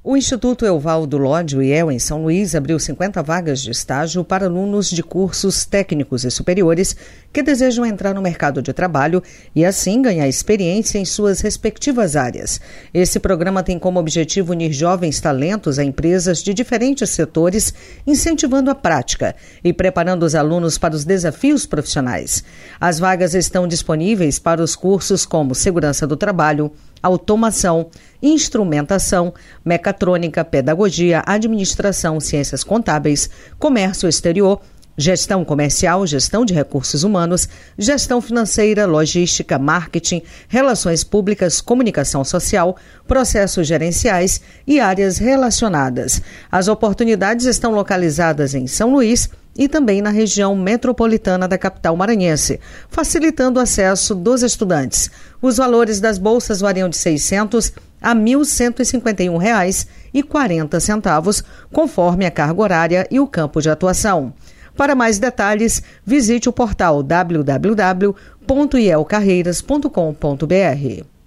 O Instituto Evaldo Lodge, o IEL, em São Luís, abriu 50 vagas de estágio para alunos de cursos técnicos e superiores que desejam entrar no mercado de trabalho e, assim, ganhar experiência em suas respectivas áreas. Esse programa tem como objetivo unir jovens talentos a empresas de diferentes setores, incentivando a prática e preparando os alunos para os desafios profissionais. As vagas estão disponíveis para os cursos como Segurança do Trabalho, Automação, Instrumentação, Mecatrônica, Pedagogia, Administração, Ciências Contábeis, Comércio Exterior, Gestão Comercial, Gestão de Recursos Humanos, Gestão Financeira, Logística, Marketing, Relações Públicas, Comunicação Social, Processos Gerenciais e áreas relacionadas. As oportunidades estão localizadas em São Luís e também na região metropolitana da capital maranhense, facilitando o acesso dos estudantes. Os valores das bolsas variam de R$ 600 a R$ 1.151,40, conforme a carga horária e o campo de atuação. Para mais detalhes, visite o portal www.ielcarreiras.com.br.